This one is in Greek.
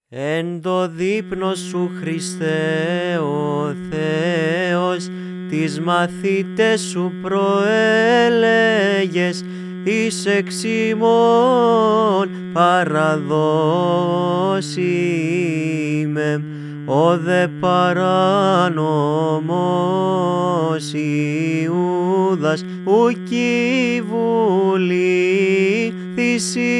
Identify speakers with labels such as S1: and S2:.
S1: Εν το δείπνο σου Χριστέ ο Θεός, τις μαθήτες σου προέλεγες, εις εξ ημών παραδώσιμεν, ο δε παράνομος Ιούδας, ουκ η βουλή θυσίαν